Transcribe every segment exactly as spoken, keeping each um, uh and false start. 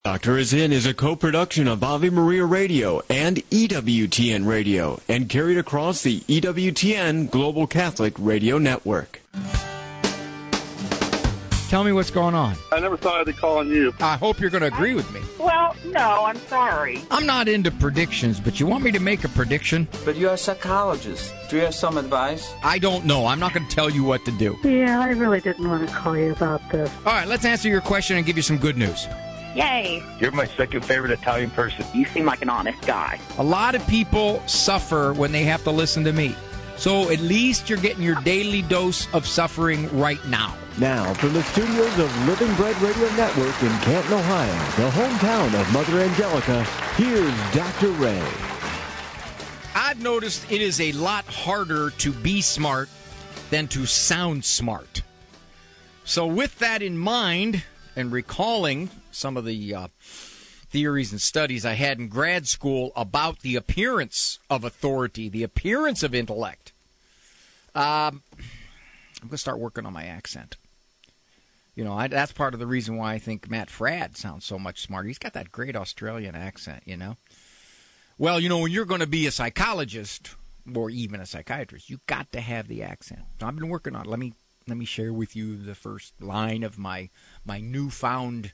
Doctor Is In is a co-production of Ave Maria Radio and E W T N Radio and carried across the E W T N Global Catholic Radio Network. Tell me what's going on. I never thought I'd be calling you. I hope you're going to agree with me. Well, no, I'm sorry. I'm not into predictions, but you want me to make a prediction? But you're a psychologist. Do you have some advice? I don't know. I'm not going to tell you what to do. Yeah, I really didn't want to call you about this. All right, let's answer your question and give you some good news. Yay. You're my second favorite Italian person. You seem like an honest guy. A lot of people suffer when they have to listen to me. So at least you're getting your daily dose of suffering right now. Now, from the studios of Living Bread Radio Network in Canton, Ohio, the hometown of Mother Angelica, here's Doctor Ray. I've noticed it is a lot harder to be smart than to sound smart. So with that in mind, and recalling some of the uh, theories and studies I had in grad school about the appearance of authority, the appearance of intellect, um, I'm going to start working on my accent. You know, I, that's part of the reason why I think Matt Fradd sounds so much smarter. He's got that great Australian accent, you know. Well, you know, when you're going to be a psychologist or even a psychiatrist, you got to have the accent. So I've been working on it. Let me let me share with you the first line of my my newfound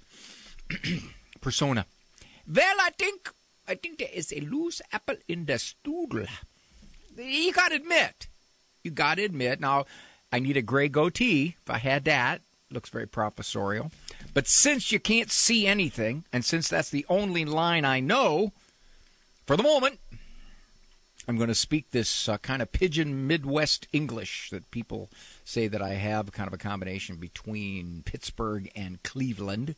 persona. Well, I think I think there is a loose apple in the strudel. You got to admit. You got to admit. Now, I need a gray goatee. If I had that, looks very professorial. But since you can't see anything, and since that's the only line I know, for the moment, I'm going to speak this uh, kind of pidgin Midwest English that people say that I have, kind of a combination between Pittsburgh and Cleveland.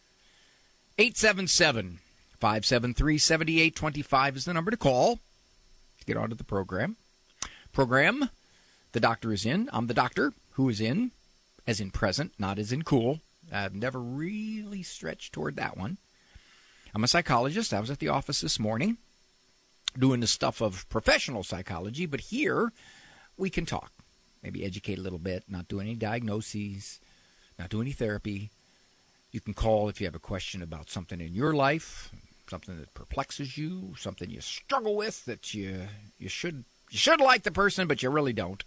eight seven seven, five seven three, seven eight two five is the number to call to get onto the program. Program, the doctor is in. I'm the doctor who is in, as in present, not as in cool. I've never really stretched toward that one. I'm a psychologist. I was at the office this morning doing the stuff of professional psychology, but here we can talk, maybe educate a little bit, not do any diagnoses, not do any therapy. You can call if you have a question about something in your life, something that perplexes you, something you struggle with that you you should you should like the person, but you really don't.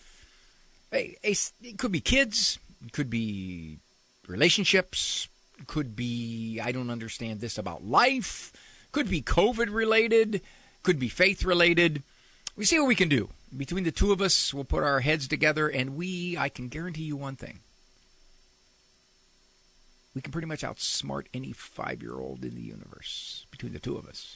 Hey, it could be kids, it could be relationships, it could be I don't understand this about life, could be COVID related, could be faith related. We see what we can do. Between the two of us, we'll put our heads together, and we, I can guarantee you one thing. We can pretty much outsmart any five-year-old in the universe between the two of us.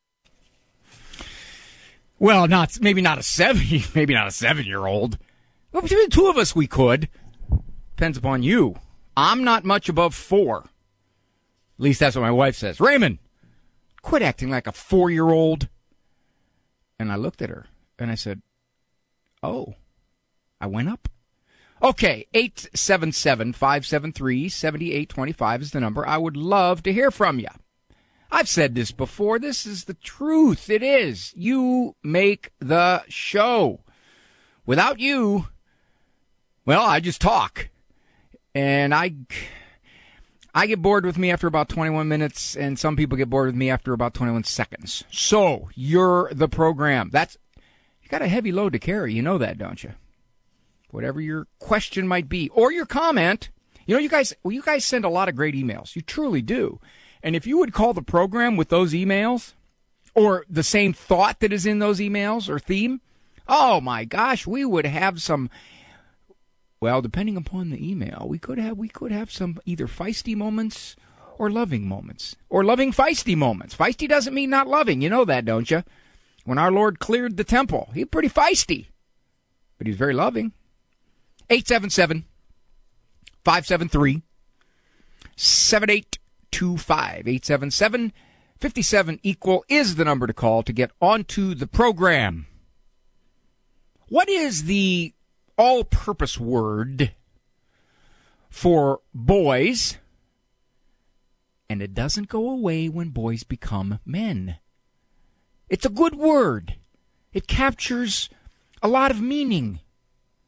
Well, not maybe not a seven, maybe not a seven-year-old. Well, between the two of us, we could. Depends upon you. I'm not much above four. At least that's what my wife says. Raymond, quit acting like a four-year-old. And I looked at her, and I said, oh, I went up. Okay, eight seven seven, five seven three, seven eight two five is the number. I would love to hear from you. I've said this before. This is the truth. It is. You make the show. Without you, well, I just talk. And I, I get bored with me after about twenty-one minutes, and some people get bored with me after about twenty-one seconds. So, you're the program. That's, you got a heavy load to carry. You know that, don't you? Whatever your question might be, or your comment. You know, you guys, well, you guys send a lot of great emails. You truly do. And if you would call the program with those emails, or the same thought that is in those emails or theme, oh my gosh, we would have some, well, depending upon the email, we could have we could have some either feisty moments or loving moments, or loving feisty moments. Feisty doesn't mean not loving. You know that, don't you? When our Lord cleared the temple, he was pretty feisty, but he was very loving. eight seven seven, five seven three, seven eight two five. eight seven seven, five seven equal is the number to call to get onto the program. What is the all-purpose word for boys? And it doesn't go away when boys become men. It's a good word. It captures a lot of meaning.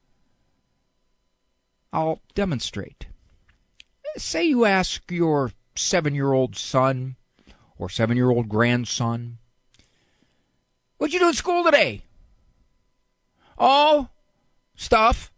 I'll demonstrate. Say you ask your seven-year-old son or seven-year-old grandson, what'd you do in school today? Oh, stuff.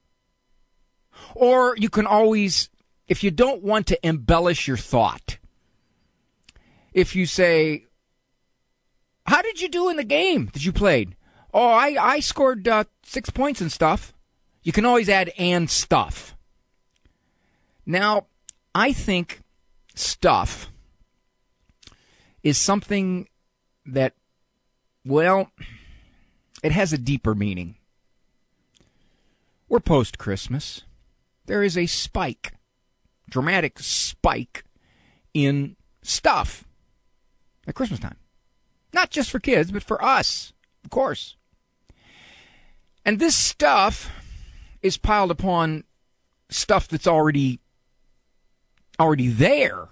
Or you can always, if you don't want to embellish your thought, if you say, how did you do in the game that you played? Oh, I, I scored uh, six points and stuff. You can always add and stuff. Now, I think stuff is something that, well, it has a deeper meaning. We're post-Christmas. There is a spike, dramatic spike in stuff at Christmas time. Not just for kids, but for us, of course. And this stuff is piled upon stuff that's already already there.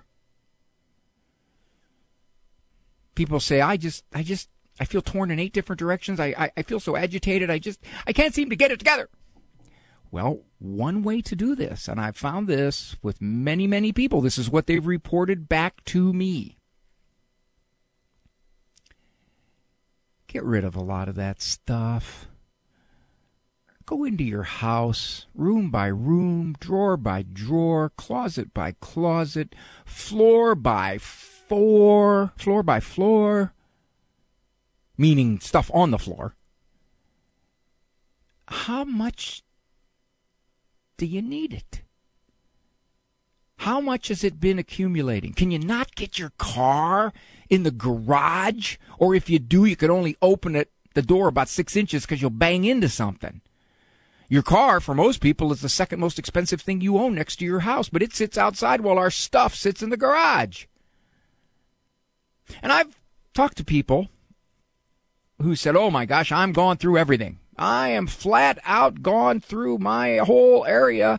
People say, I just, I just, I feel torn in eight different directions. I, I, I feel so agitated. I just, I can't seem to get it together. Well, one way to do this, and I've found this with many, many people, this is what they've reported back to me. Get rid of a lot of that stuff. Go into your house, room by room, drawer by drawer, closet by closet, floor by floor, floor by floor, meaning stuff on the floor. How much do you need it? How much has it been accumulating? Can you not get your car in the garage? Or if you do, you can only open it, the door about six inches because you'll bang into something. Your car, for most people, is the second most expensive thing you own next to your house, but it sits outside while our stuff sits in the garage. And I've talked to people who said, oh my gosh, I'm gone through everything. I am flat out gone through my whole area.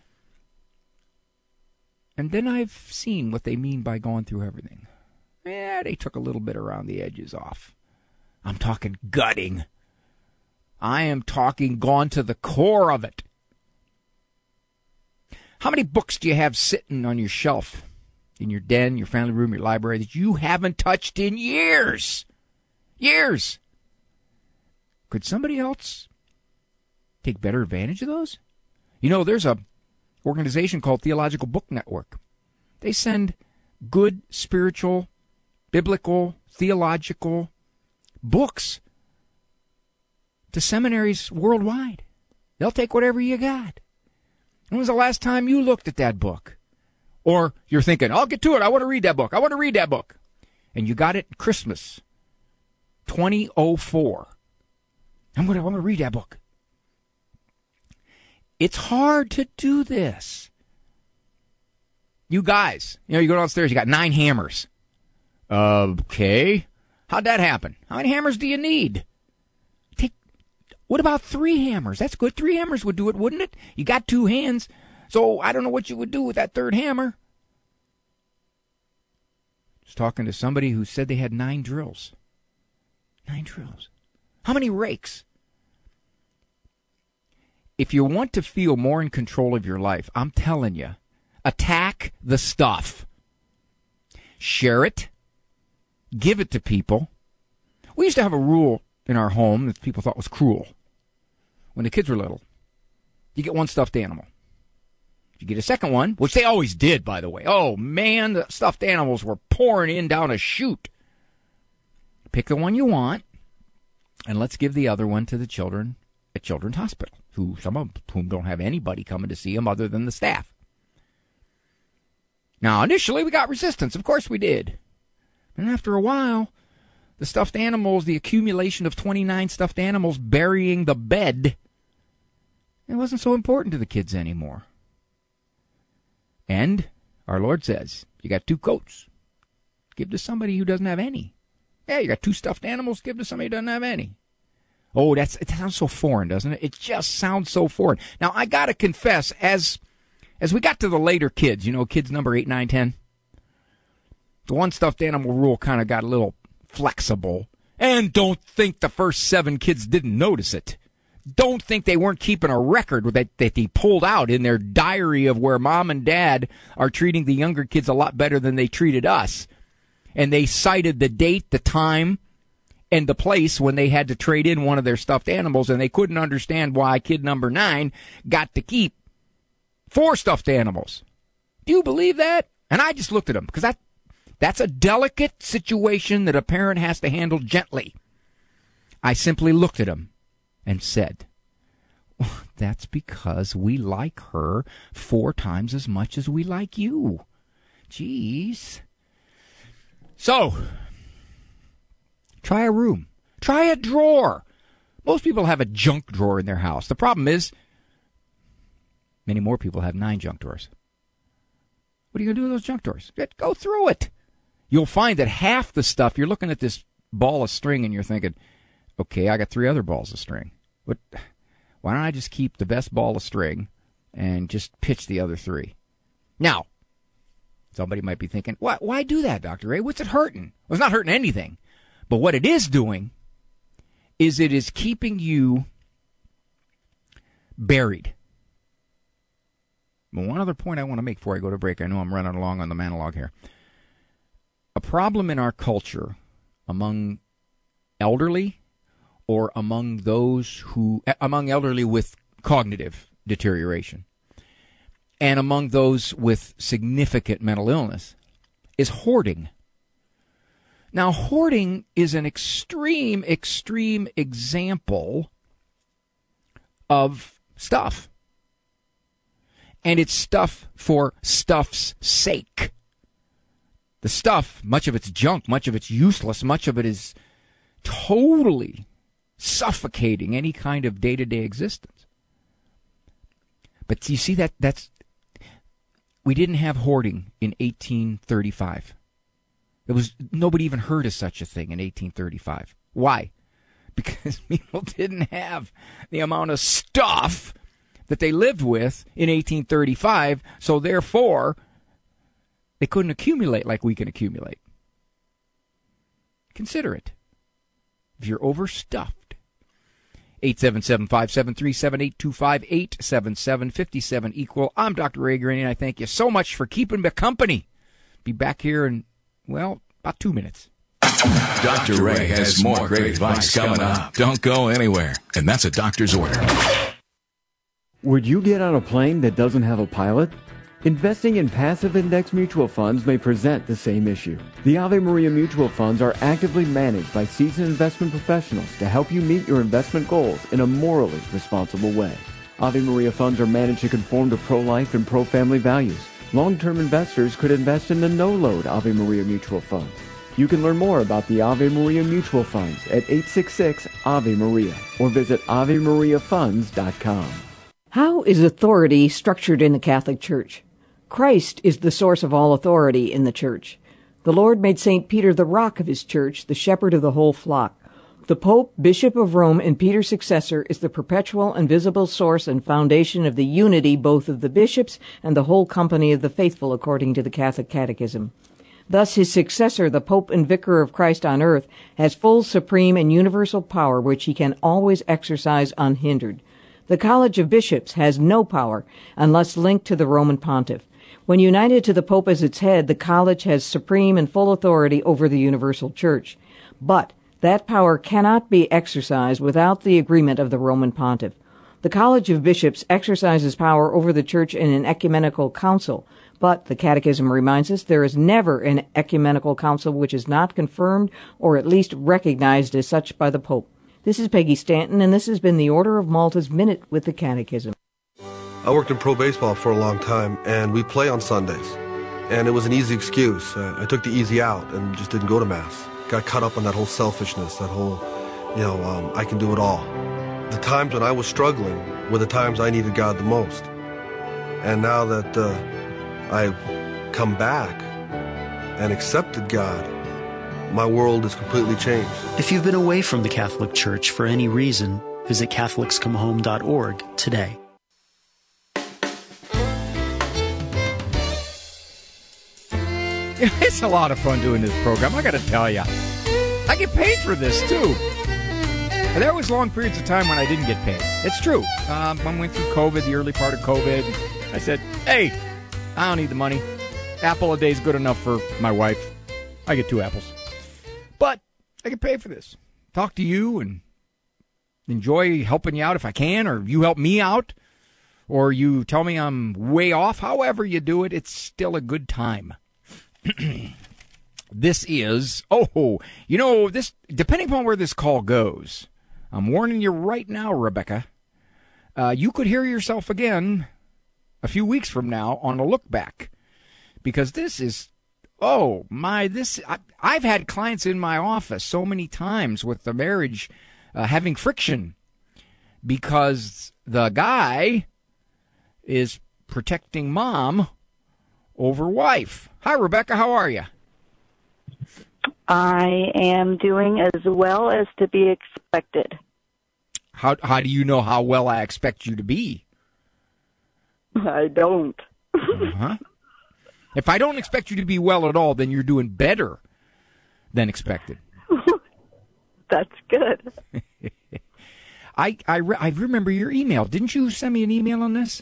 And then I've seen what they mean by going through everything. Yeah, they took a little bit around the edges off. I'm talking gutting. I am talking gone to the core of it. How many books do you have sitting on your shelf, in your den, your family room, your library, that you haven't touched in years? Years. Could somebody else take better advantage of those? You know, there's a organization called Theological Book Network. They send good spiritual, biblical, theological books to seminaries worldwide. They'll take whatever you got. When was the last time you looked at that book? Or you're thinking, I'll get to it. I want to read that book. I want to read that book. And you got it Christmas twenty oh four. I'm going to, I'm going to read that book. It's hard to do this. You guys, you know, you go downstairs, you got nine hammers. Okay. How'd that happen? How many hammers do you need? Take. What about three hammers? That's good. Three hammers would do it, wouldn't it? You got two hands, so I don't know what you would do with that third hammer. Just talking to somebody who said they had nine drills. Nine drills. How many rakes? If you want to feel more in control of your life, I'm telling you, attack the stuff. Share it. Give it to people. We used to have a rule in our home that people thought was cruel. When the kids were little, you get one stuffed animal. You get a second one, which they always did, by the way. Oh, man, the stuffed animals were pouring in down a chute. Pick the one you want, and let's give the other one to the children at Children's Hospital, who some of whom don't have anybody coming to see them other than the staff. Now, initially, we got resistance. Of course we did. And after a while, the stuffed animals, the accumulation of twenty-nine stuffed animals burying the bed, it wasn't so important to the kids anymore. And our Lord says, you got two coats. Give to somebody who doesn't have any. Yeah, you got two stuffed animals. Give to somebody who doesn't have any. Oh, that's it sounds so foreign, doesn't it? It just sounds so foreign. Now, I got to confess, as as we got to the later kids, you know, kids number eight, nine, ten, the one stuffed animal rule kind of got a little flexible. And don't think the first seven kids didn't notice it. don't think they weren't keeping a record that, that they pulled out in their diary of where mom and dad are treating the younger kids a lot better than they treated us. And they cited the date, the time, and the place when they had to trade in one of their stuffed animals, and they couldn't understand why kid number nine got to keep four stuffed animals. Do you believe that? And I just looked at them, because that, that's a delicate situation that a parent has to handle gently. I simply looked at him and said, well, that's because we like her four times as much as we like you. Jeez. So, try a room. Try a drawer. Most people have a junk drawer in their house. The problem is, many more people have nine junk drawers. What are you going to do with those junk drawers? Go through it. You'll find that half the stuff, you're looking at this ball of string and you're thinking, okay, I got three other balls of string. But why don't I just keep the best ball of string and just pitch the other three? Now, somebody might be thinking, why, why do that, Doctor Ray? What's it hurting? Well, it's not hurting anything. But what it is doing is it is keeping you buried. But one other point I want to make before I go to break. I know I'm running along on the monologue here. A problem in our culture among elderly or among those who, among elderly with cognitive deterioration and among those with significant mental illness is hoarding. Now, hoarding is an extreme, extreme example of stuff. And it's stuff for stuff's sake. The stuff, much of it's junk, much of it's useless, much of it is totally suffocating any kind of day-to-day existence. But you see, that that's we didn't have hoarding in eighteen thirty-five. It was nobody even heard of such a thing in eighteen thirty-five. Why? Because people didn't have the amount of stuff that they lived with in eighteen thirty-five, so therefore they couldn't accumulate like we can accumulate. Consider it. If you're overstuffed. eight seven seven, five seven three, seven eight two five, eight seven seven, five seven equal. I'm Doctor Ray Graney, and I thank you so much for keeping me company. Be back here in, well, about two minutes. Doctor Ray has more great advice coming up. Don't go anywhere. And that's a doctor's order. Would you get on a plane that doesn't have a pilot? Investing in passive index mutual funds may present the same issue. The Ave Maria mutual funds are actively managed by seasoned investment professionals to help you meet your investment goals in a morally responsible way. Ave Maria funds are managed to conform to pro-life and pro-family values. Long-term investors could invest in the no-load Ave Maria mutual funds. You can learn more about the Ave Maria mutual funds at eight six six Ave Maria or visit ave maria funds dot com. How is authority structured in the Catholic Church? Christ is the source of all authority in the Church. The Lord made Saint Peter the rock of his Church, the shepherd of the whole flock. The Pope, Bishop of Rome, and Peter's successor is the perpetual and visible source and foundation of the unity both of the bishops and the whole company of the faithful, according to the Catholic Catechism. Thus his successor, the Pope and Vicar of Christ on earth, has full, supreme, and universal power which he can always exercise unhindered. The College of Bishops has no power unless linked to the Roman Pontiff. When united to the Pope as its head, the College has supreme and full authority over the universal Church. But that power cannot be exercised without the agreement of the Roman Pontiff. The College of Bishops exercises power over the Church in an ecumenical council, but, the Catechism reminds us, there is never an ecumenical council which is not confirmed or at least recognized as such by the Pope. This is Peggy Stanton, and this has been the Order of Malta's Minute with the Catechism. I worked in pro baseball for a long time, and we play on Sundays. And it was an easy excuse. Uh, I took the easy out and just didn't go to Mass. Got caught up on that whole selfishness, that whole, you know, um, I can do it all. The times when I was struggling were the times I needed God the most. And now that uh, I've come back and accepted God, my world is completely changed. If you've been away from the Catholic Church for any reason, visit Catholics Come Home dot org today. It's a lot of fun doing this program, I gotta tell you. I get paid for this, too. There was long periods of time when I didn't get paid. It's true. Um, when we went through COVID, the early part of COVID, I said, hey, I don't need the money. Apple a day is good enough for my wife. I get two apples. But I get paid for this. Talk to you and enjoy helping you out if I can, or you help me out, or you tell me I'm way off. However you do it, it's still a good time. This is, oh, you know, this, depending upon where this call goes, I'm warning you right now, Rebecca, uh, you could hear yourself again a few weeks from now on a look back, because this is, oh my, this, I, I've had clients in my office so many times with the marriage uh, having friction because the guy is protecting mom over wife. Hi, Rebecca, how are you? I am doing as well as to be expected. How how do you know how well I expect you to be? I don't. Uh-huh. If I don't expect you to be well at all, then you're doing better than expected. That's good. I I, re- I remember your email. Didn't you send me an email on this?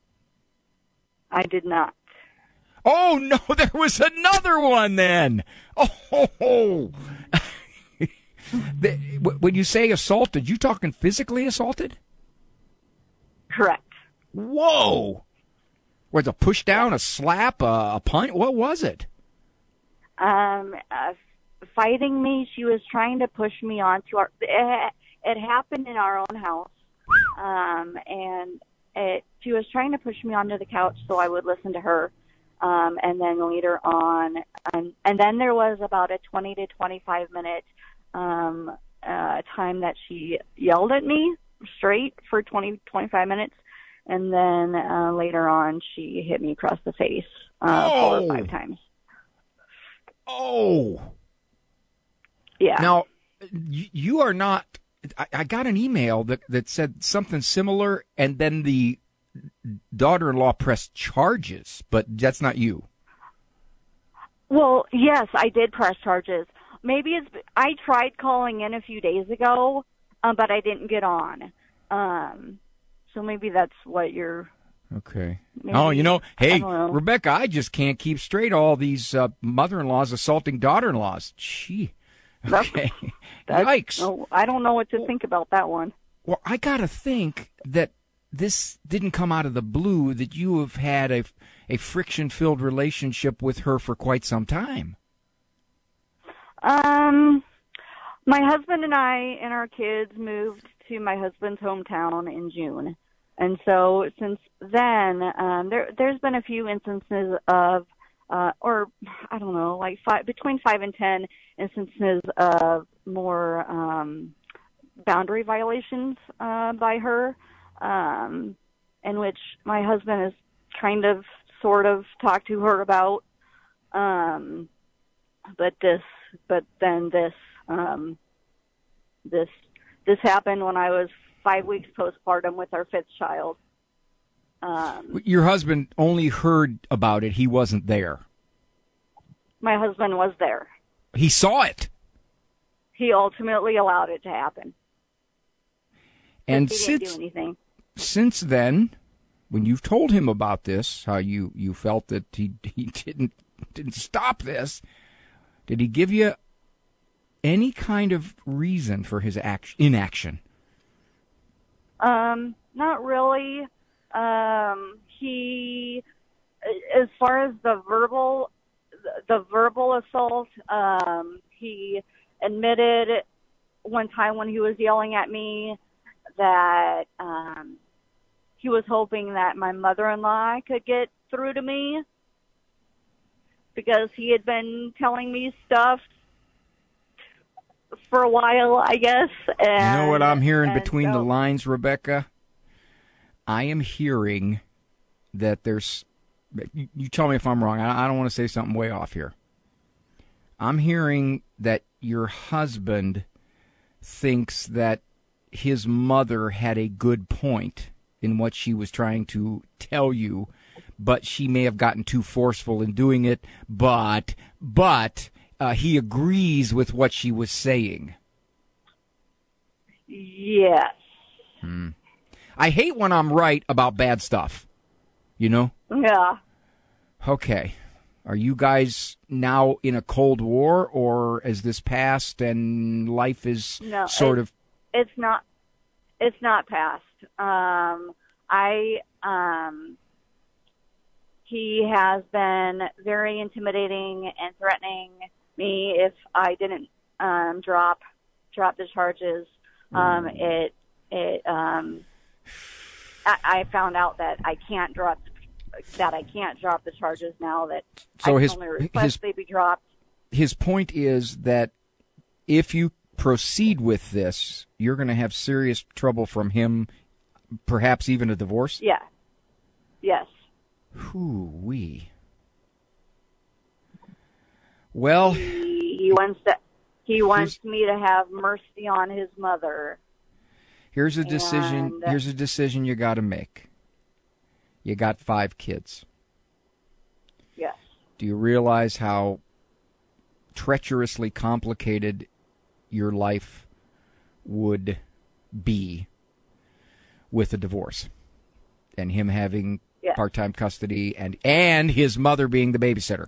I did not. Oh, no, there was another one then. Oh, the, when you say assaulted, you talking physically assaulted? Correct. Whoa. Was it a push down, a slap, a, a punch? What was it? Um, uh, fighting me. She was trying to push me onto our, it, it happened in our own house. Um, and it, she was trying to push me onto the couch so I would listen to her. Um, and then later on, um, and then there was about a twenty to twenty-five minute um, uh, time that she yelled at me straight for twenty, twenty-five minutes. And then uh, later on, she hit me across the face uh, oh. four or five times. Oh. Yeah. Now, you are not, I, I got an email that, that said something similar, and then the daughter-in-law pressed charges, but that's not you. Well, yes, I did press charges. Maybe it's, I tried calling in a few days ago, um, but I didn't get on. Um, so maybe that's what you're... Okay. Maybe, oh, you know, hey, know. Rebecca, I just can't keep straight all these uh, mother-in-laws assaulting daughter-in-laws. Gee. Okay. That's, Yikes. No, I don't know what to think about that one. Well, I got to think that this didn't come out of the blue, that you have had a, a friction-filled relationship with her for quite some time. Um, my husband and I and our kids moved to my husband's hometown in June. And so since then, um, there, there's been a few instances of, uh, or I don't know, like five, between five and ten instances of more um, boundary violations uh, by her. Um, in which my husband has kind of, sort of talked to her about, um, but this, but then this, um, this, this happened when I was five weeks postpartum with our fifth child. Um, Your husband only heard about it. He wasn't there. My husband was there. He saw it. He ultimately allowed it to happen. And he since, didn't do anything. Since then, when you've told him about this, how you, you felt that he he didn't didn't stop this, did he give you any kind of reason for his action, inaction? Um, not really. Um, he, as far as the verbal, the verbal assault, um, he admitted one time when he was yelling at me that um, he was hoping that my mother-in-law could get through to me because he had been telling me stuff for a while, I guess. And, you know what I'm hearing between so, the lines, Rebecca? I am hearing that there's, you, you tell me if I'm wrong, I, I don't want to say something way off here. I'm hearing that your husband thinks that his mother had a good point in what she was trying to tell you, but she may have gotten too forceful in doing it, but, but, uh, he agrees with what she was saying. Yes. Hmm. I hate when I'm right about bad stuff. You know? Yeah. Okay. Are you guys now in a Cold War, or is this past and life is no, sort it, of... It's not, it's not past. Um, I, um, he has been very intimidating and threatening me if I didn't, um, drop, drop the charges. Um, mm. it, it, um, I, I found out that I can't drop that I can't drop the charges now that so I his, only request his, they be dropped. His point is that if you proceed with this, you're going to have serious trouble from him, perhaps even a divorce? Yeah. Yes. Hoo-wee. Well... He, he wants to, he wants me to have mercy on his mother. Here's a decision, and, uh, here's a decision you got to make. You got five kids. Yes. Do you realize how treacherously complicated your life would be with a divorce and him having yes. part-time custody and, and his mother being the babysitter?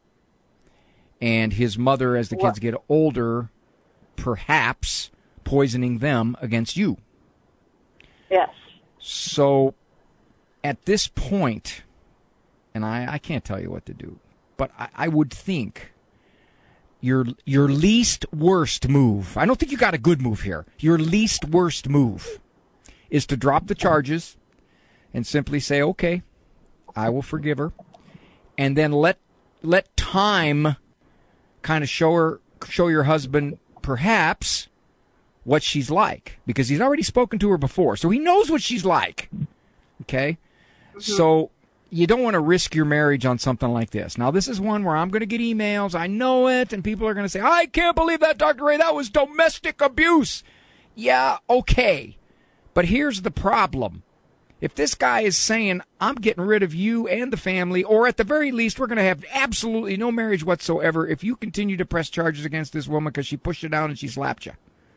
And his mother, as the kids what? get older, perhaps poisoning them against you. Yes. So... at this point, and I, I can't tell you what to do, but I, I would think your your least worst move, I don't think you got a good move here, your least worst move is to drop the charges and simply say, okay, I will forgive her, and then let let time kind of show her show your husband perhaps what she's like, because he's already spoken to her before, so he knows what she's like. Okay? So you don't want to risk your marriage on something like this. Now, this is one where I'm going to get emails. I know it. And people are going to say, I can't believe that, Doctor Ray. That was domestic abuse. Yeah, okay. But here's the problem. If this guy is saying, I'm getting rid of you and the family, or at the very least, we're going to have absolutely no marriage whatsoever if you continue to press charges against this woman because she pushed you down and she slapped you.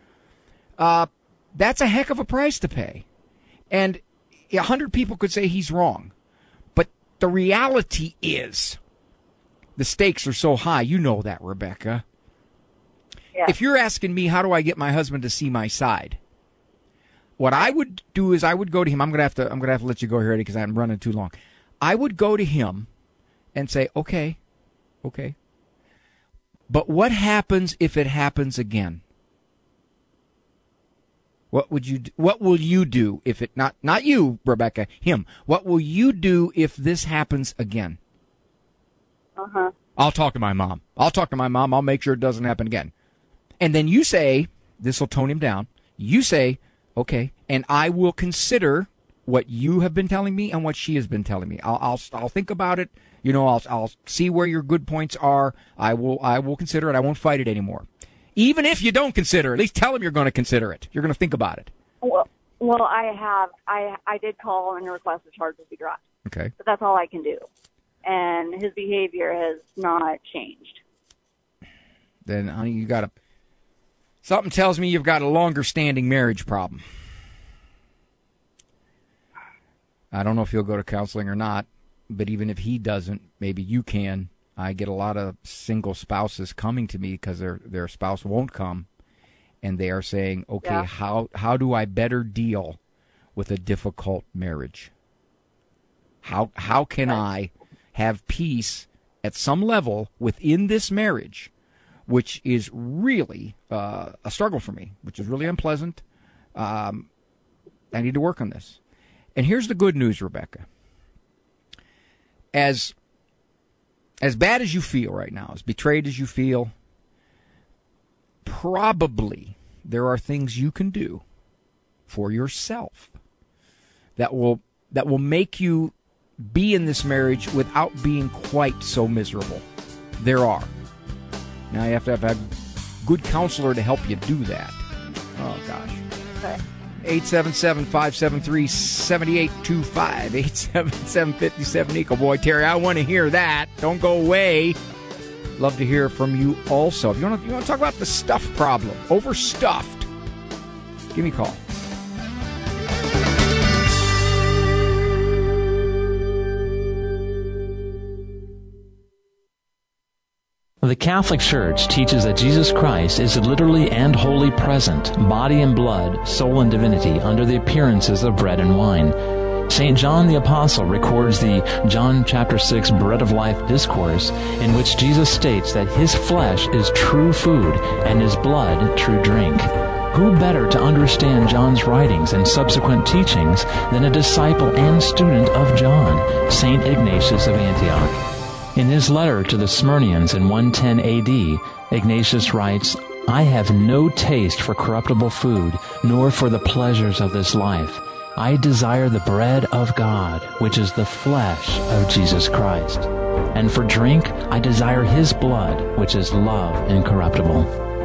Uh, that's a heck of a price to pay. And a hundred people could say he's wrong, but the reality is the stakes are so high. You know that, Rebecca. Yeah. If you're asking me, how do I get my husband to see my side? What I would do is I would go to him. I'm going to have to, I'm going to have to let you go here, Eddie, because I'm running too long. I would go to him and say, okay, okay. But what happens if it happens again? What would you do? What will you do if it not not you, Rebecca, him? What will you do if this happens again? Uh-huh. I'll talk to my mom. I'll talk to my mom. I'll make sure it doesn't happen again. And then you say, this will tone him down. You say, okay, and I will consider what you have been telling me and what she has been telling me. I'll I'll, I'll think about it. You know, I'll I'll see where your good points are. I will I will consider it. I won't fight it anymore. Even if you don't consider it, at least tell him you're going to consider it. You're going to think about it. Well, well, I have. I I did call and request the charges be dropped. Okay. But that's all I can do. And his behavior has not changed. Then, honey, you got to... Something tells me you've got a longer-standing marriage problem. I don't know if he'll go to counseling or not, but even if he doesn't, maybe you can. I get a lot of single spouses coming to me because their their spouse won't come, and they are saying, okay, yeah. how how do I better deal with a difficult marriage? How how can I have peace at some level within this marriage, which is really uh, a struggle for me, which is really unpleasant. Um, I need to work on this. And here's the good news, Rebecca. As as bad as you feel right now, as betrayed as you feel, probably there are things you can do for yourself that will that will make you be in this marriage without being quite so miserable. There are. Now you have to have a good counselor to help you do that. Oh, gosh. Okay. eight seven seven, five seven three, seven eight two five. eight seven seven, five seven, Eco Boy. Terry, I want to hear that. Don't go away. Love to hear from you also. If you want to, you want to talk about the stuff problem, overstuffed, Give me a call. The Catholic Church teaches that Jesus Christ is literally and wholly present, body and blood, soul and divinity, under the appearances of bread and wine. Saint John the Apostle records the John chapter six Bread of Life discourse, in which Jesus states that his flesh is true food and his blood true drink. Who better to understand John's writings and subsequent teachings than a disciple and student of John, Saint Ignatius of Antioch? In his letter to the Smyrnians in one ten A D, Ignatius writes, I have no taste for corruptible food, nor for the pleasures of this life. I desire the bread of God, which is the flesh of Jesus Christ. And for drink, I desire his blood, which is love incorruptible.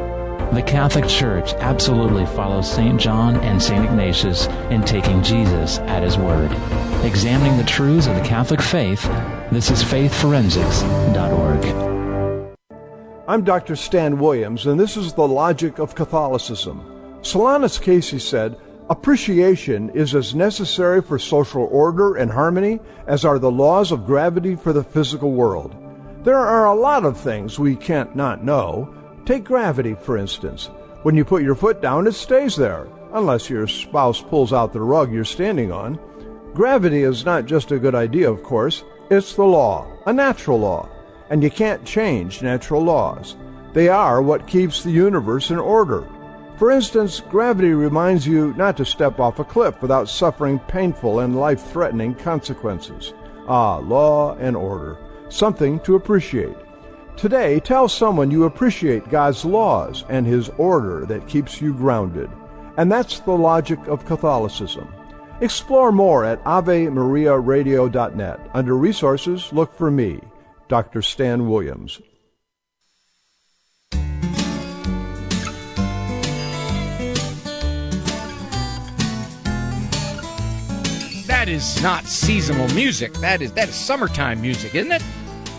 The Catholic Church absolutely follows Saint John and Saint Ignatius in taking Jesus at his word. Examining the truths of the Catholic faith, this is faith forensics dot org. I'm Doctor Stan Williams, and this is The Logic of Catholicism. Solanus Casey said, appreciation is as necessary for social order and harmony as are the laws of gravity for the physical world. There are a lot of things we can't not know. Take gravity, for instance. When you put your foot down, it stays there, unless your spouse pulls out the rug you're standing on. Gravity is not just a good idea, of course. It's the law, a natural law, and you can't change natural laws. They are what keeps the universe in order. For instance, gravity reminds you not to step off a cliff without suffering painful and life-threatening consequences. Ah, law and order, something to appreciate. Today, tell someone you appreciate God's laws and his order that keeps you grounded. And that's the logic of Catholicism. Explore more at ave maria radio dot net. Under Resources, look for me, Doctor Stan Williams. That is not seasonal music. That is that is summertime music, isn't it?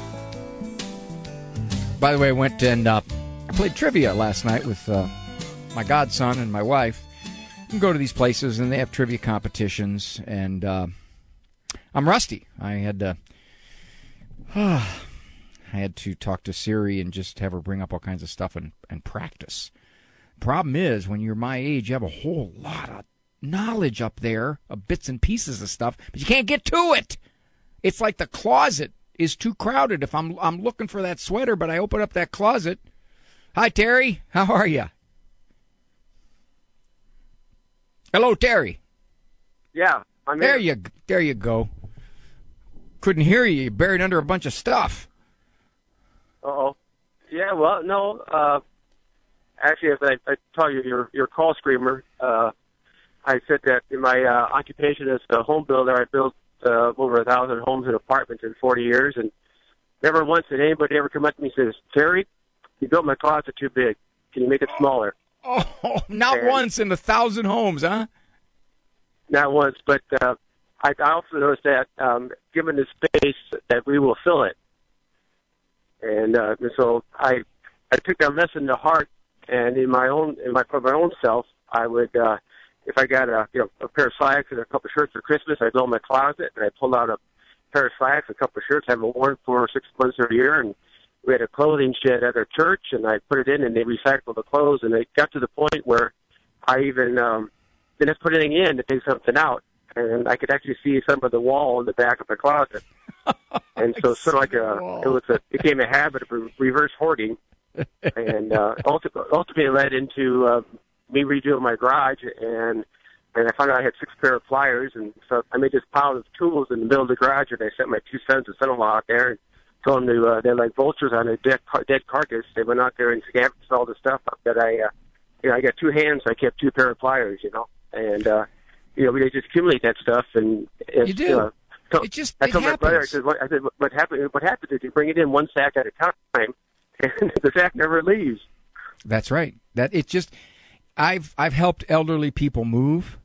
By the way, I went and uh, I played trivia last night with uh, my godson and my wife. You can go to these places and they have trivia competitions, and uh, I'm rusty. I had to, uh, I had to talk to Siri and just have her bring up all kinds of stuff and, and practice. Problem is, when you're my age, you have a whole lot of knowledge up there of bits and pieces of stuff, but you can't get to it. It's like the closet is too crowded. If I'm I'm looking for that sweater, but I open up that closet. Hi, Terry. How are you? Hello, Terry. Yeah, I'm there. here. You there you go. Couldn't hear you. You're buried under a bunch of stuff. Uh oh. Yeah. Well, no. Uh, actually, as I, I tell you, your your call screamer. Uh, I said that in my uh, occupation as a home builder, I built uh, over a thousand homes and apartments in forty years, and never once did anybody ever come up to me and says, Terry, you built my closet too big. Can you make it smaller? Oh, not and once in a thousand homes, huh? Not once, but uh, I, I also noticed that um, given the space, that we will fill it. And, uh, and so I I took that lesson to heart, and in my own in my for my own self, I would. Uh, If I got a you know a pair of slacks and a couple of shirts for Christmas, I'd go in my closet and I pulled out a pair of slacks, a couple of shirts I haven't worn for six months or a year, and we had a clothing shed at our church, and I put it in, and they recycled the clothes, and it got to the point where I even um, didn't have to put anything in to take something out, and I could actually see some of the wall in the back of the closet, and so sort of like a it was a it became a habit of reverse hoarding, and uh, ultimately, ultimately led into uh, me redoing my garage, and and I found out I had six pair of pliers, and so I made this pile of tools in the middle of the garage, and I sent my two sons and son-in-law out there and told them to, uh, they're like vultures on a dead, dead carcass. They went out there and scavenged all the stuff up that I, uh, you know, I got two hands, so I kept two pair of pliers, you know, and, uh, you know, we just accumulate that stuff, and it's, you do. Uh, so it just, I it told happens. my brother, I said, what, I said, what happened, what happens is you bring it in one sack at a time, and the sack never leaves. That's right. That it just, I've I've helped elderly people move,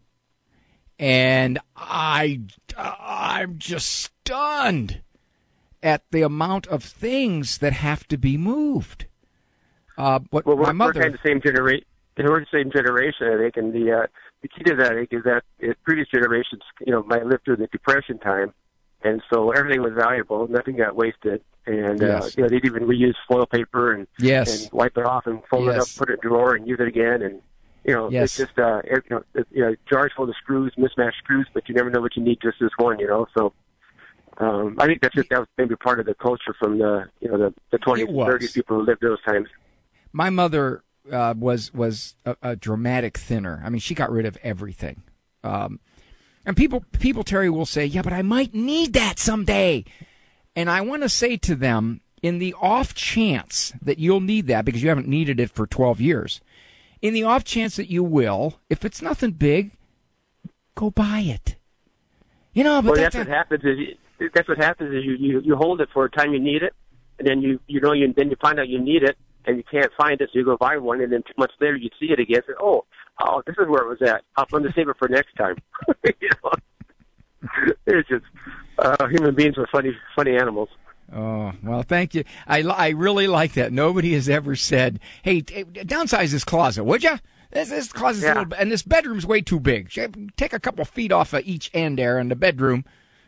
and I I'm just stunned at the amount of things that have to be moved. Uh, what well, we're, my mother, we're kind of the same generation. we're the same generation, I think, and the uh, the key to that, I think, is that uh, previous generations, you know, might live through the Depression time, and so everything was valuable, nothing got wasted, and Yes. uh, you know, they'd even reuse foil paper and Yes. and wipe it off and fold it Yes. up, put it in a drawer, and use it again, and you know, Yes. it's just uh, it, you know, it, you know, jars full of screws, mismatched screws, but you never know what you need just this one, you know, so. Um, I think that's just, that was maybe part of the culture from the you know the, the twenties It and was. thirties people who lived those times. My mother uh, was was a, a dramatic thinner. I mean, she got rid of everything. Um, and people, people, Terry, will say, yeah, but I might need that someday. And I want to say to them, in the off chance that you'll need that, because you haven't needed it for twelve years, in the off chance that you will, if it's nothing big, go buy it. You know, but well, that's, that's what happens is you, that's what happens is you, you you hold it for a time you need it, and then you you know you then you find out you need it and you can't find it, so you go buy one, and then two months later you see it again. And say, oh, oh, this is where it was at. I'm going to save it for next time. you know, it's just uh, human beings are funny funny animals. Oh, well, thank you. I, I really like that. Nobody has ever said, hey, t- downsize this closet, would you? This, this closet's Yeah. a little, and this bedroom's way too big. Take a couple feet off of each end there in the bedroom.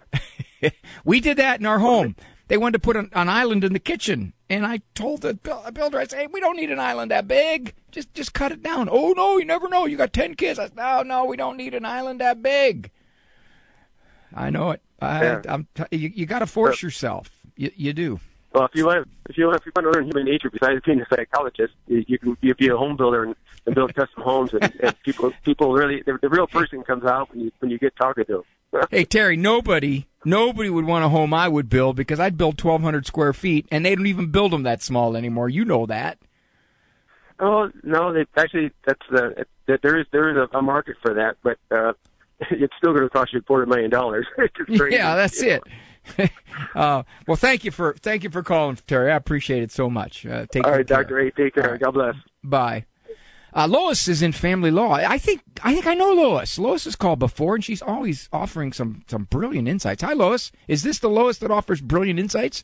We did that in our home. They wanted to put an, an island in the kitchen, and I told the builder, I said, hey, we don't need an island that big. Just just cut it down. Oh, no, you never know. You got ten kids. I said, no, no, we don't need an island that big. I know it. I, Yeah. I'm t- you you got to force yourself. You, you do. Well, if you want, if you want, if you want to learn human nature besides being a psychologist, you, you can you be a home builder and, and build custom homes, and, and people people really the, the real person comes out when you when you get talking to them. Hey, Terry, nobody nobody would want a home I would build because I'd build twelve hundred square feet, and they don't even build them that small anymore. You know that. Oh no, they actually that's the that there is there is a, a market for that, but uh, it's still going to cost you a quarter million dollars. It's just crazy, Yeah, that's you know. it. uh, well, thank you for thank you for calling, Terry. I appreciate it so much. Uh, take All good right, care. Doctor A, take care. God bless. Bye. Uh, Lois is in family law. I think I think I know Lois. Lois has called before, and she's always offering some some brilliant insights. Hi, Lois. Is this the Lois that offers brilliant insights?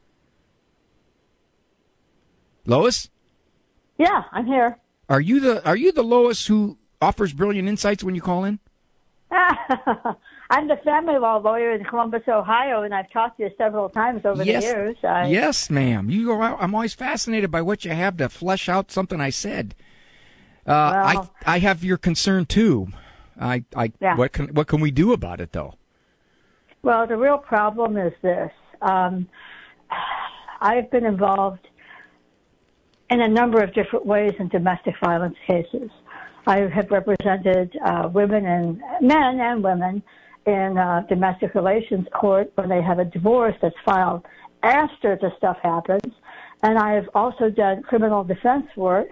Lois, Yeah, I'm here. are you the are you the Lois who offers brilliant insights when you call in? I'm the family law lawyer in Columbus, Ohio, and I've talked to you several times over Yes. the years. I, Yes, ma'am. You go out. I'm always fascinated by what you have to flesh out something I said. Uh, Well- I I have your concern too. I I Yeah. what can what can we do about it though? Well, the real problem is this. Um, I've been involved in a number of different ways in domestic violence cases. I have represented uh, women and men and women in uh, domestic relations court when they have a divorce that's filed after the stuff happens. And I've also done criminal defense work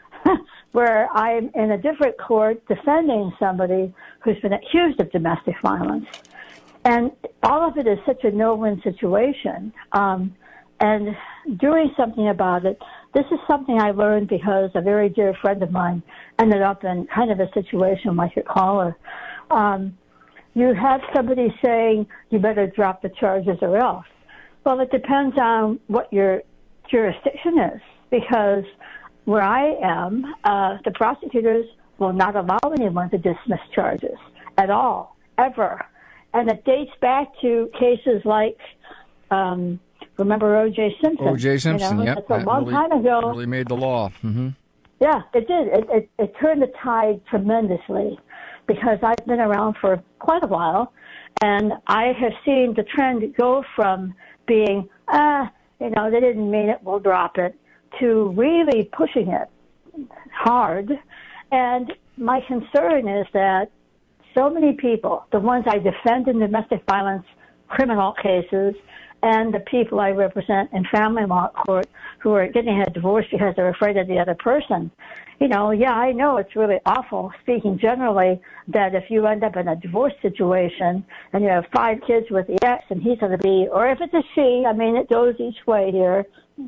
where I'm in a different court defending somebody who's been accused of domestic violence. And all of it is such a no-win situation. Um, and doing something about it, this is something I learned because a very dear friend of mine ended up in kind of a situation like your caller. Um, you have somebody saying, you better drop the charges or else. Well, it depends on what your jurisdiction is, because where I am, uh, the prosecutors will not allow anyone to dismiss charges at all, ever. And it dates back to cases like, um, remember O J Simpson? O J Simpson, you know, yep. It's a that long really, time ago. really made the law. Mm-hmm. Yeah, it did. It, it, it turned the tide tremendously because I've been around for quite a while, and I have seen the trend go from being, ah, you know, they didn't mean it, we'll drop it, to really pushing it hard. And my concern is that so many people, the ones I defend in domestic violence criminal cases, and the people I represent in family law court who are getting a divorce because they're afraid of the other person. You know, yeah, I know it's really awful, speaking generally, that if you end up in a divorce situation and you have five kids with the ex and he's going to be, or if it's a she, I mean, it goes each way here,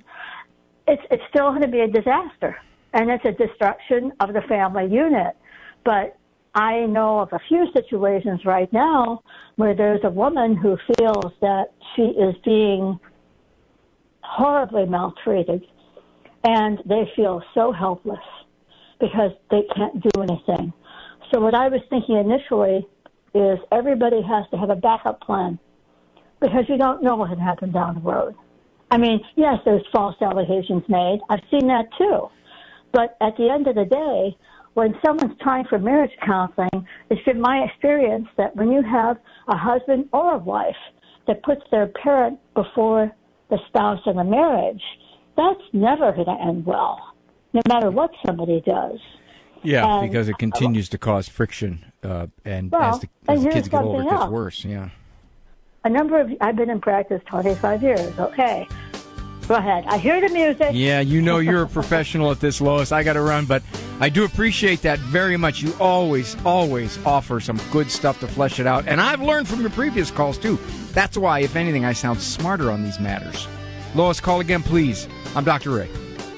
it's, it's still going to be a disaster. And it's a destruction of the family unit. But I know of a few situations right now where there's a woman who feels that she is being horribly maltreated, and they feel so helpless. because they can't do anything. So what I was thinking initially is everybody has to have a backup plan because you don't know what can happen down the road. I mean, yes, there's false allegations made. I've seen that too. But at the end of the day, when someone's trying for marriage counseling, it's been my experience that when you have a husband or a wife that puts their parent before the spouse in a marriage, that's never going to end well, no matter what somebody does. Yeah, and, because it continues to cause friction, uh, and well, as the, as and the kids get older, it gets else. worse. Yeah. A number of I've been in practice twenty-five years. Okay, go ahead. I hear the music. Yeah, you know you're a professional at this, Lois. I got to run, but I do appreciate that very much. You always, always offer some good stuff to flesh it out, and I've learned from your previous calls too. That's why, if anything, I sound smarter on these matters. Lois, call again, please. I'm Doctor Ray.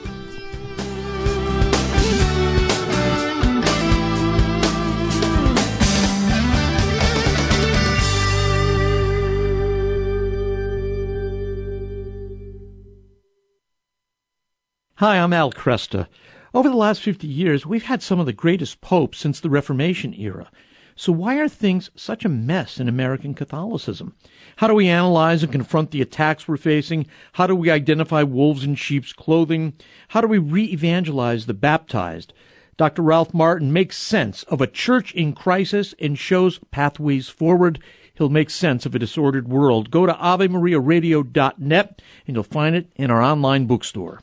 Hi, I'm Al Cresta. Over the last fifty years, we've had some of the greatest popes since the Reformation era. So why are things such a mess in American Catholicism? How do we analyze and confront the attacks we're facing? How do we identify wolves in sheep's clothing? How do we re-evangelize the baptized? Doctor Ralph Martin makes sense of a church in crisis and shows pathways forward. He'll make sense of a disordered world. Go to ave maria radio dot net and you'll find it in our online bookstore.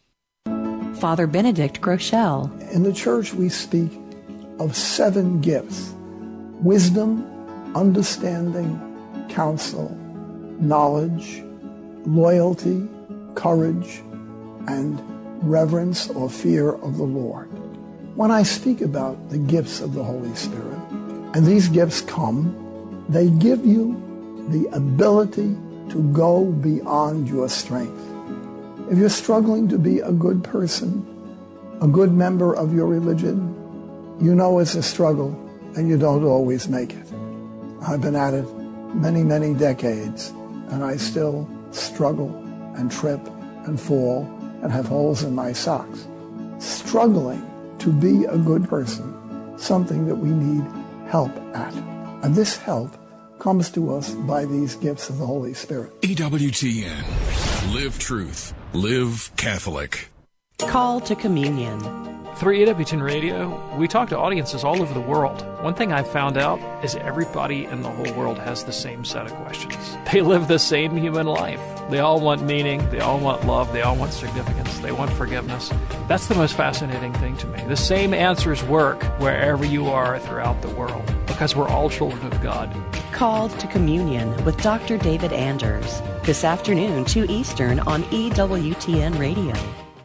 Father Benedict Groeschel. In the church, we speak of seven gifts: wisdom, understanding, counsel, knowledge, loyalty, courage, and reverence or fear of the Lord. When I speak about the gifts of the Holy Spirit, and these gifts come, they give you the ability to go beyond your strength. If you're struggling to be a good person, a good member of your religion, you know it's a struggle and you don't always make it. I've been at it many, many decades, and I still struggle and trip and fall and have holes in my socks. Struggling to be a good person, something that we need help at. And this help comes to us by these gifts of the Holy Spirit. E W T N. Live truth. Live Catholic. Call to communion. Through E W T N Radio, we talk to audiences all over the world. One thing I've found out is everybody in the whole world has the same set of questions. They live the same human life. They all want meaning, they all want love, they all want significance, they want forgiveness. That's the most fascinating thing to me. The same answers work wherever you are throughout the world, because we're all children of God. Called to Communion with Doctor David Anders, this afternoon, two Eastern on E W T N Radio.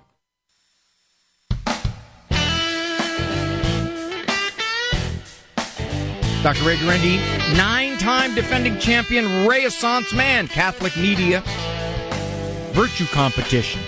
Doctor Ray Guarendi, nine-time defending champion, Renaissance man, Catholic media, virtue competition.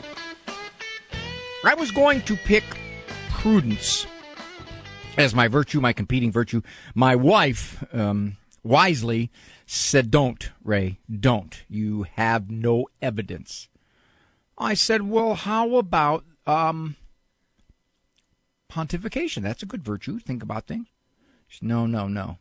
I was going to pick prudence as my virtue, my competing virtue. My wife, um, wisely, said, don't, Ray, don't. You have no evidence. I said, well, how about um, pontification? That's a good virtue. Think about things. No, no, no.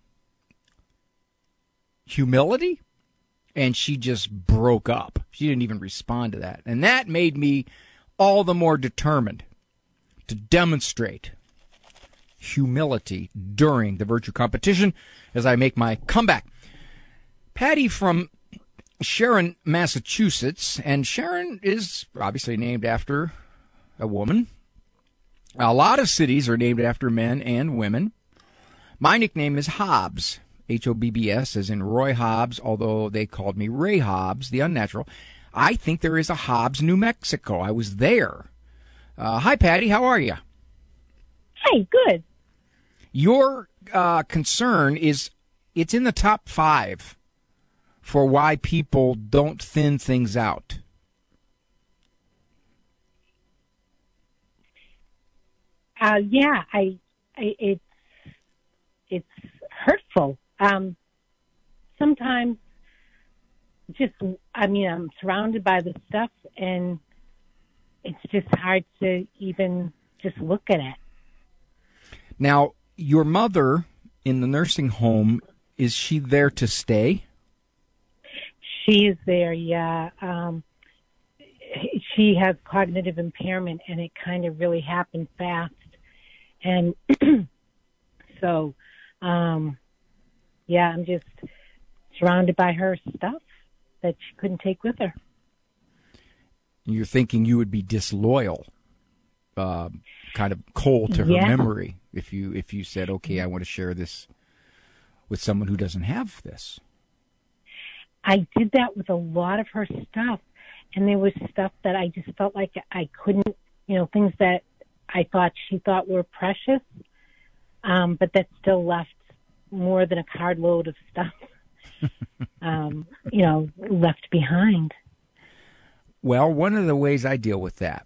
Humility? And she just broke up. She didn't even respond to that. And that made me all the more determined to demonstrate humility during the virtue competition as I make my comeback. Patty from Sharon, Massachusetts, and Sharon is obviously named after a woman. A lot of cities are named after men and women. My nickname is Hobbs, H O B B S, as in Roy Hobbs, although they called me Ray Hobbs, the unnatural. I think there is a Hobbs, New Mexico. I was there. Uh, hi, Patty. How are you? Hi, good. Your uh, concern is it's in the top five for why people don't thin things out. Uh, yeah, I, I it's it's hurtful. Um, sometimes, just I mean, I'm surrounded by the stuff, and it's just hard to even just look at it. Now, your mother in the nursing home, is she there to stay? She is there, yeah. Um, she has cognitive impairment, and it kind of really happened fast. And so, um, yeah, I'm just surrounded by her stuff that she couldn't take with her. You're thinking you would be disloyal, uh, kind of cold to her Yeah. memory if you if you said, okay, I want to share this with someone who doesn't have this. I did that with a lot of her stuff, and there was stuff that I just felt like I couldn't, you know, things that I thought she thought were precious, um, but that still left more than a carload of stuff, um, you know, left behind. Well, one of the ways I deal with that,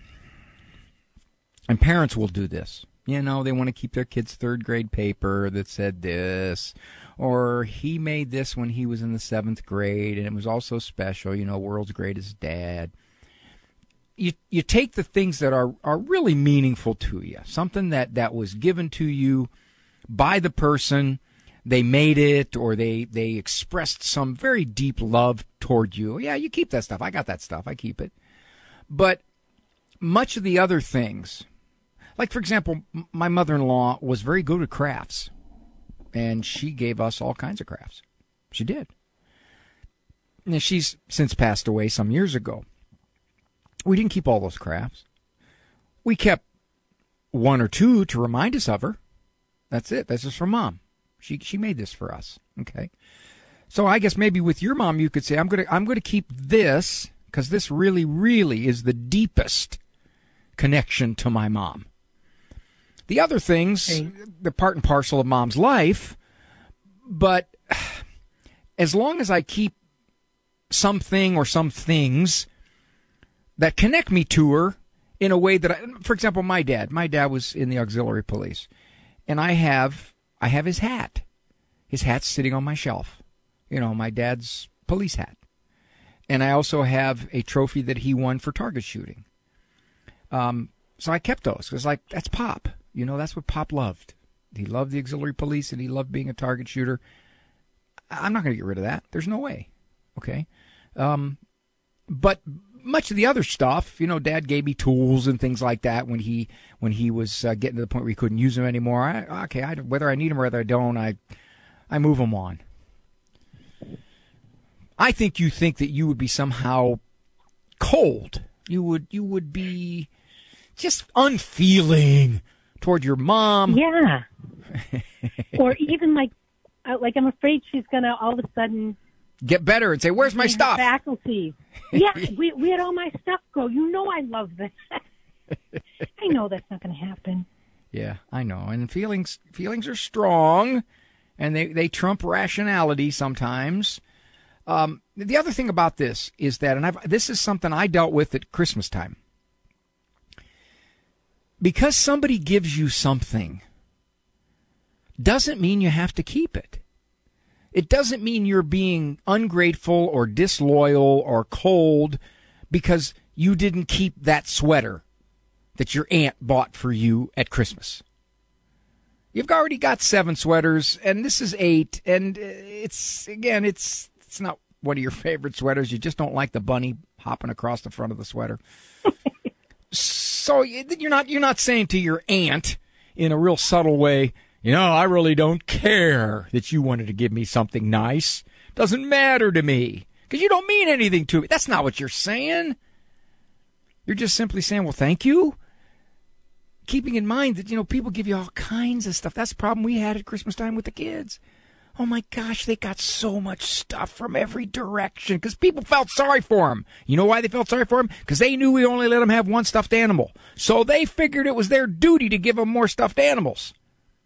and parents will do this, you know, they want to keep their kid's third grade paper that said this, or he made this when he was in the seventh grade, and it was also special, you know, world's greatest dad. You you take the things that are, are really meaningful to you, something that, that was given to you by the person, they made it, or they, they expressed some very deep love toward you. Yeah, you keep that stuff. I got that stuff. I keep it. But much of the other things, like, for example, m- my mother-in-law was very good at crafts, and she gave us all kinds of crafts. She did. Now, she's since passed away some years ago. We didn't keep all those crafts. We kept one or two to remind us of her. That's it. That's just from Mom. She she made this for us. Okay. So I guess maybe with your mom you could say, I'm gonna I'm gonna keep this because this really, really is the deepest connection to my mom. The other things, hey. They're part and parcel of Mom's life, but as long as I keep something or some things that connect me to her in a way that, I, for example, my dad. My dad was in the auxiliary police, and I have I have his hat. His hat's sitting on my shelf. You know, my dad's police hat. And I also have a trophy that he won for target shooting. Um, so I kept those because, like, that's Pop. You know, that's what Pop loved. He loved the auxiliary police, and he loved being a target shooter. I'm not going to get rid of that. There's no way. Okay? Um, but much of the other stuff, you know, Dad gave me tools and things like that when he when he was uh, getting to the point where he couldn't use them anymore. I, okay, I, whether I need them or whether I don't, I I move them on. I think you think that you would be somehow cold. You would you would be just unfeeling toward your mom. Yeah. Or even like uh, like I'm afraid she's gonna all of a sudden get better and say, "Where's my stuff?" Faculty. Yeah, we we had all my stuff go. You know I love this. I know that's not going to happen. Yeah, I know. And feelings feelings are strong, and they, they trump rationality sometimes. Um, the other thing about this is that, and I've, this is something I dealt with at Christmas time. Because somebody gives you something doesn't mean you have to keep it. It doesn't mean you're being ungrateful or disloyal or cold because you didn't keep that sweater that your aunt bought for you at Christmas. You've already got seven sweaters, and this is eight, and it's, again, it's it's not one of your favorite sweaters. You just don't like the bunny hopping across the front of the sweater. So you're not you're not saying to your aunt in a real subtle way, you know, I really don't care that you wanted to give me something nice. Doesn't matter to me because you don't mean anything to me. That's not what you're saying. You're just simply saying, well, thank you. Keeping in mind that, you know, people give you all kinds of stuff. That's the problem we had at Christmas time with the kids. Oh, my gosh, they got so much stuff from every direction because people felt sorry for them. You know why they felt sorry for them? Because they knew we only let them have one stuffed animal. So they figured it was their duty to give them more stuffed animals.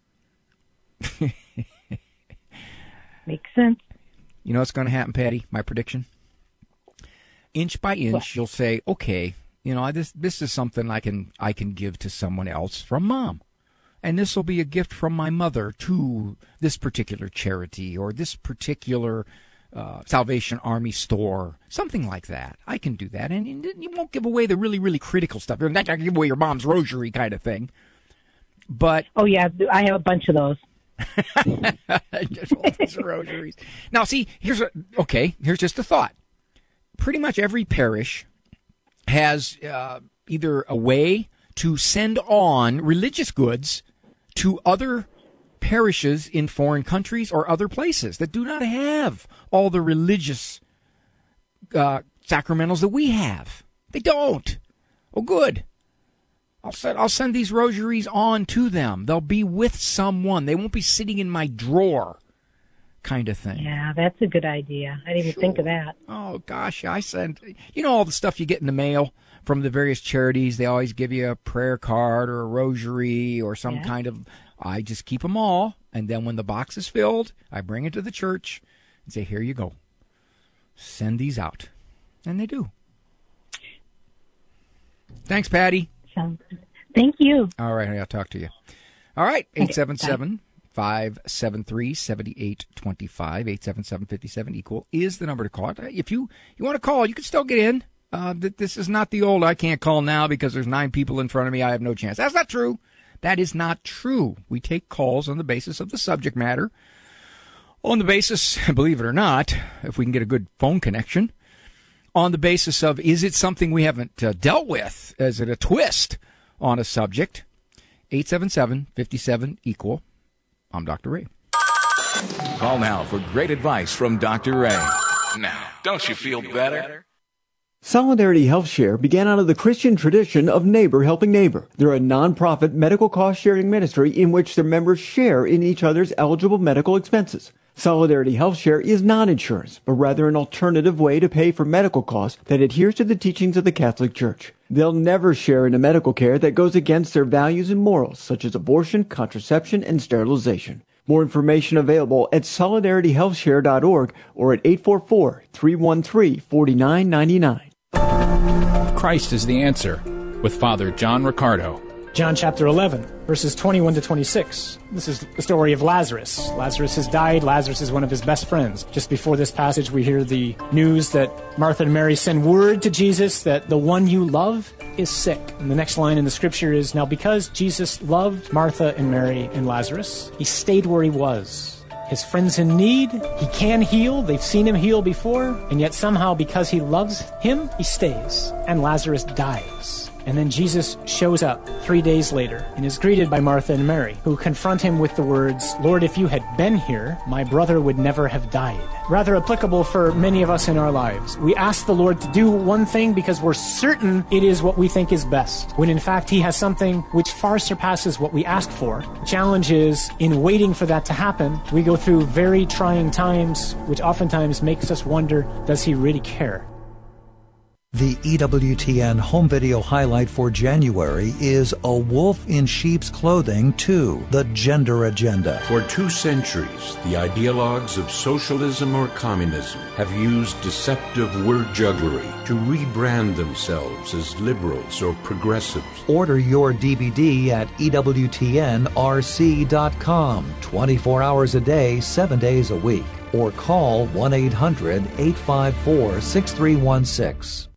Makes sense. You know what's going to happen, Patty? My prediction? Inch by inch, what? You'll say, okay, you know, this this is something I can I can give to someone else from Mom. And this will be a gift from my mother to this particular charity or this particular uh, Salvation Army store, something like that. I can do that. And you won't give away the really, really critical stuff. You're not going to give away your mom's rosary kind of thing. But oh yeah, I have a bunch of those. Just all these rosaries. Now, see, here's a, okay. Here's just a thought. Pretty much every parish has uh, either a way to send on religious goods to other parishes in foreign countries or other places that do not have all the religious uh, sacramentals that we have. They don't. Oh, good. I'll send, I'll send these rosaries on to them. They'll be with someone. They won't be sitting in my drawer, kind of thing. Yeah, that's a good idea. I didn't even Sure. think of that. Oh, gosh, I send, you know, all the stuff you get in the mail from the various charities. They always give you a prayer card or a rosary or some Yeah. kind of, I just keep them all. And then when the box is filled, I bring it to the church and say, here you go. Send these out. And they do. Thanks, Patty. Sounds good. Thank you. All right, I'll talk to you. All right, eight seven seven, five seven three, seven eight two five, eight seven seven, five seven equal is the number to call. If you, you want to call, you can still get in. Uh, this is not the old, I can't call now because there's nine people in front of me, I have no chance. That's not true. That is not true. We take calls on the basis of the subject matter. On the basis, believe it or not, if we can get a good phone connection, on the basis of, is it something we haven't uh, dealt with? Is it a twist on a subject? eight seven seven, five seven, equal. I'm Doctor Ray. Call now for great advice from Doctor Ray. Now, don't you feel better? Solidarity Health Share began out of the Christian tradition of neighbor helping neighbor. They're a nonprofit medical cost-sharing ministry in which their members share in each other's eligible medical expenses. Solidarity Health Share is not insurance, but rather an alternative way to pay for medical costs that adheres to the teachings of the Catholic Church. They'll never share in a medical care that goes against their values and morals, such as abortion, contraception, and sterilization. More information available at solidarity health share dot org or at eight four four, three one three, four nine nine nine. Christ is the answer, with Father John Riccardo. John chapter eleven, verses twenty-one to twenty-six. This is the story of Lazarus. Lazarus has died. Lazarus is one of his best friends. Just before this passage, we hear the news that Martha and Mary send word to Jesus that the one you love is sick. And the next line in the scripture is, now because Jesus loved Martha and Mary and Lazarus, he stayed where he was. His friend's in need. He can heal. They've seen him heal before. And yet somehow, because he loves him, he stays. And Lazarus dies. And then Jesus shows up three days later and is greeted by Martha and Mary, who confront him with the words, Lord, if you had been here, my brother would never have died. Rather applicable for many of us in our lives. We ask the Lord to do one thing because we're certain it is what we think is best, when in fact he has something which far surpasses what we ask for. The challenge is, in waiting for that to happen, we go through very trying times, which oftentimes makes us wonder, does he really care? The E W T N home video highlight for January is A Wolf in Sheep's Clothing two, The Gender Agenda. For two centuries, the ideologues of socialism or communism have used deceptive word jugglery to rebrand themselves as liberals or progressives. Order your D V D at E W T N R C dot com, twenty-four hours a day, seven days a week. Or call one eight hundred, eight five four, six three one six.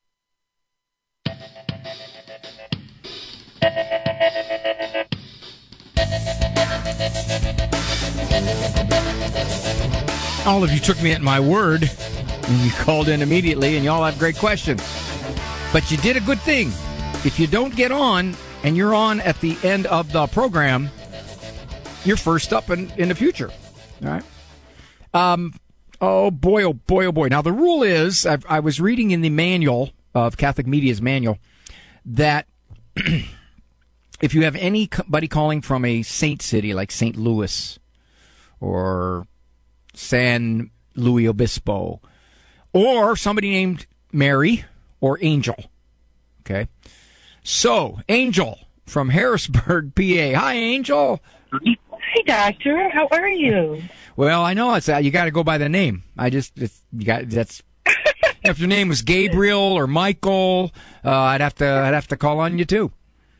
All of you took me at my word, and you called in immediately, and y'all have great questions. But you did a good thing. If you don't get on, and you're on at the end of the program, you're first up in, in the future. All right? Um, oh, boy, oh, boy, oh, boy. Now, the rule is, I've, I was reading in the manual of Catholic Media's manual, that if you have anybody calling from a saint city like Saint Louis or San Luis Obispo, or somebody named Mary or Angel, okay? So, Angel from Harrisburg, P A. Hi, Angel. Hi, Doctor. How are you? Well, I know it's uh, you got to go by the name. I just it's, you got that's. If your name was Gabriel or Michael, uh, I'd have to I'd have to call on you too.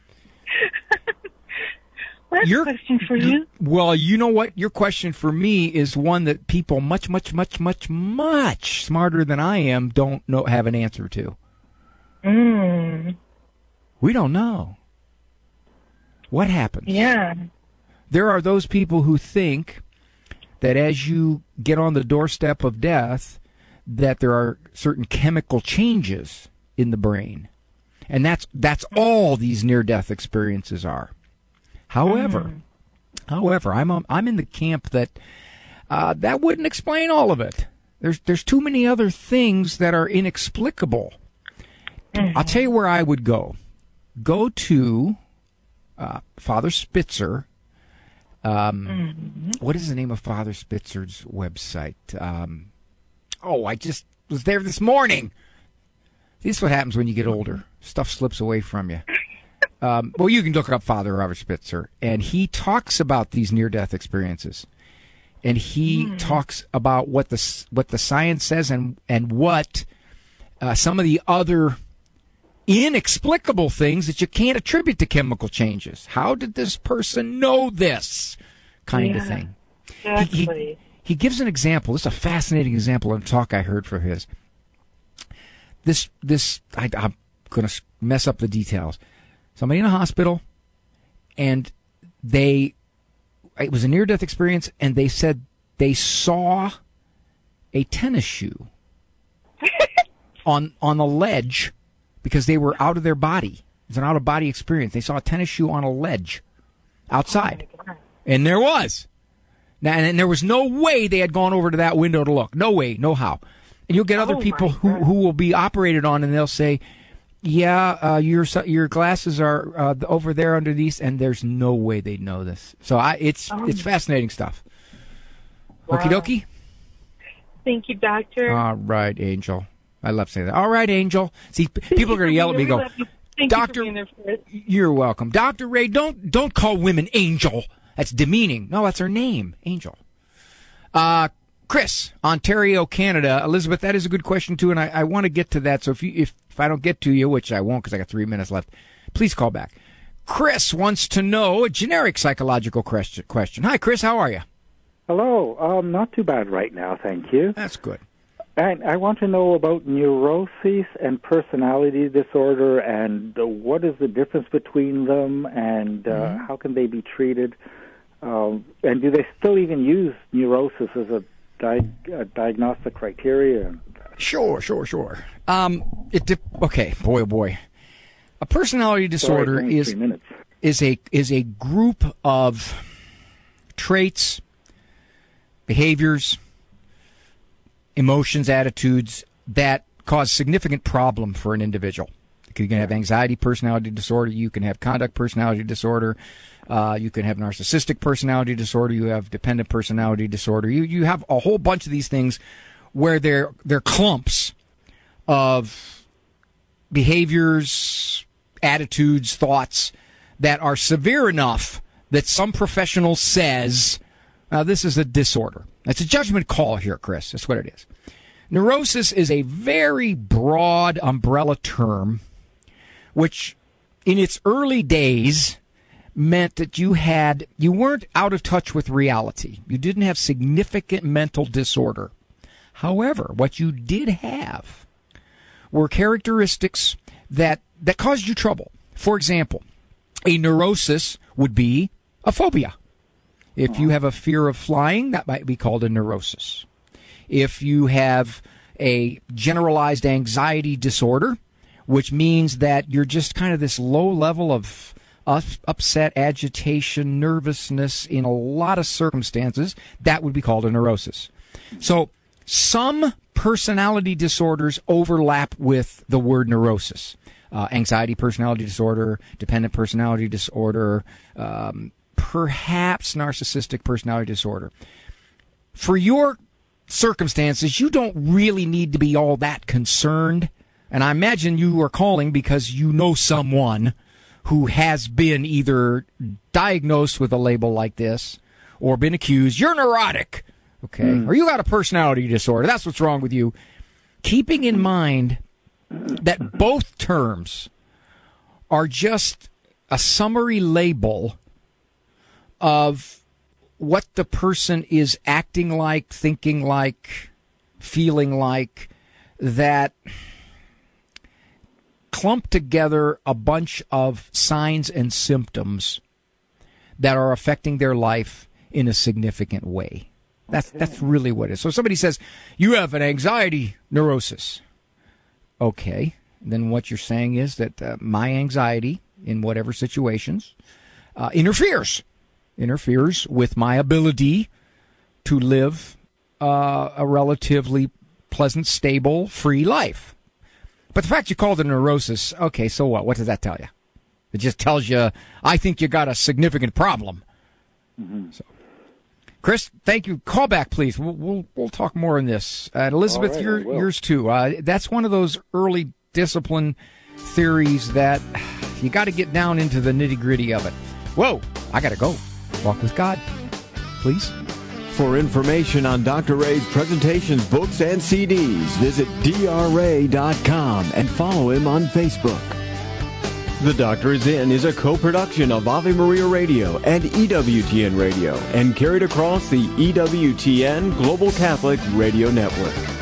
What's your question for you? Well, you know what? Your question for me is one that people much, much, much, much, much smarter than I am don't know have an answer to. Mm. We don't know. What happens? Yeah. There are those people who think that as you get on the doorstep of death, that there are certain chemical changes in the brain. And that's that's all these near-death experiences are. However, mm. however, I'm um, I'm in the camp that uh, that wouldn't explain all of it. There's there's too many other things that are inexplicable. Mm-hmm. I'll tell you where I would go. Go to uh, Father Spitzer. Um, mm-hmm. What is the name of Father Spitzer's website? Um, oh, I just was there this morning. This is what happens when you get older. Stuff slips away from you. Um, well, you can look up Father Robert Spitzer, and he talks about these near-death experiences, and he mm. talks about what the what the science says and and what uh, some of the other inexplicable things that you can't attribute to chemical changes. How did this person know this kind yeah, of thing? Exactly. He, he, he gives an example. This is a fascinating example of a talk I heard from his. This this I, I'm going to mess up the details. Somebody in a hospital, and they, it was a near-death experience, and they said they saw a tennis shoe on on a ledge because they were out of their body. It was an out-of-body experience. They saw a tennis shoe on a ledge outside, oh and there was. Now, and there was no way they had gone over to that window to look. No way, no how. And you'll get other oh people who, who will be operated on, and they'll say, yeah, uh, your your glasses are uh, over there under these, and there's no way they'd know this. So I, it's oh. it's fascinating stuff. Wow. Okie dokie? Thank you, Doctor. All right, Angel. I love saying that. All right, Angel. See, people are going to yell at me, go, Doctor, you you're welcome. Doctor Ray, don't don't call women Angel. That's demeaning. No, that's her name, Angel. Uh, Chris, Ontario, Canada. Elizabeth, that is a good question, too, and I, I want to get to that. So if you if, if I don't get to you, which I won't because I got three minutes left, please call back. Chris wants to know a generic psychological question. question. Hi, Chris. How are you? Hello. Um, not too bad right now, thank you. That's good. And I want to know about neuroses and personality disorder, and uh, what is the difference between them, and uh, mm-hmm. how can they be treated? Um, and do they still even use neurosis as a, di- a diagnostic criteria? Sure, sure, sure. Um, it di- okay, boy, oh boy. A personality disorder Sorry, is is a is a group of traits, behaviors, emotions, attitudes that cause significant problem for an individual. You can have anxiety personality disorder. You can have conduct personality disorder. Uh, you can have narcissistic personality disorder. You have dependent personality disorder. You you have a whole bunch of these things where they're they're clumps of behaviors, attitudes, thoughts that are severe enough that some professional says, uh, this is a disorder. It's a judgment call here, Chris. That's what it is. Neurosis is a very broad umbrella term, which in its early days meant that you had you weren't out of touch with reality. You didn't have significant mental disorder. However, what you did have were characteristics that, that caused you trouble. For example, a neurosis would be a phobia. If you have a fear of flying, that might be called a neurosis. If you have a generalized anxiety disorder, which means that you're just kind of this low level of upset, agitation, nervousness in a lot of circumstances, that would be called a neurosis. So some personality disorders overlap with the word neurosis. Uh, anxiety personality disorder, dependent personality disorder, um, perhaps narcissistic personality disorder. For your circumstances, you don't really need to be all that concerned. And I imagine you are calling because you know someone who has been either diagnosed with a label like this or been accused. You're neurotic, okay? Mm. Or you got a personality disorder. That's what's wrong with you. Keeping in mind that both terms are just a summary label of what the person is acting like, thinking like, feeling like, that clump together a bunch of signs and symptoms that are affecting their life in a significant way. That's okay. That's really what it is. So somebody says, you have an anxiety neurosis. Okay. Then what you're saying is that uh, my anxiety in whatever situations uh, interferes, interferes with my ability to live uh, a relatively pleasant, stable, free life. But the fact you called it a neurosis, okay, so what? What does that tell you? It just tells you, I think you got a significant problem. Mm-hmm. So, Chris, thank you. Call back, please. We'll we'll, we'll talk more on this. Uh, Elizabeth, right, your, yours too. Uh, that's one of those early discipline theories that you got to get down into the nitty-gritty of it. Whoa, I got to go. Walk with God, please. For information on Doctor Ray's presentations, books, and C Ds, visit D R ray dot com and follow him on Facebook. The Doctor Is In is a co-production of Ave Maria Radio and E W T N Radio and carried across the E W T N Global Catholic Radio Network.